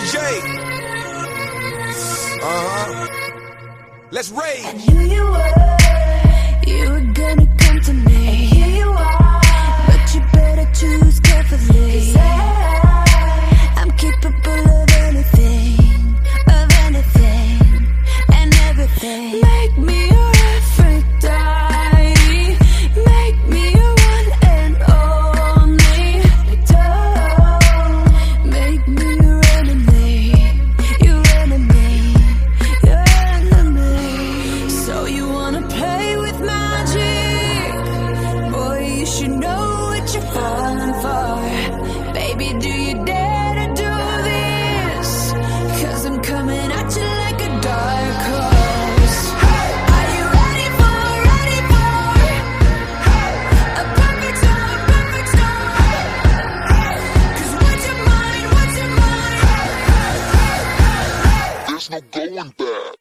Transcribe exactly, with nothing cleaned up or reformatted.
J. Uh-huh. Let's rage. I knew you were, you were gonna come to me. And here you are, but you better choose carefully. 'Cause I, I'm capable of anything, of anything, and everything. Make me your Aphrodite, make me your one and only. Don't make me your enemy, your enemy, your enemy. So you wanna play with magic? Boy, you should know what you're falling for. Baby, do you dare to do this? 'Cause I'm coming at you like a dark horse. Are you ready for, ready for a perfect storm, perfect storm? 'Cause what's your mind, what's your mind? There's no going back.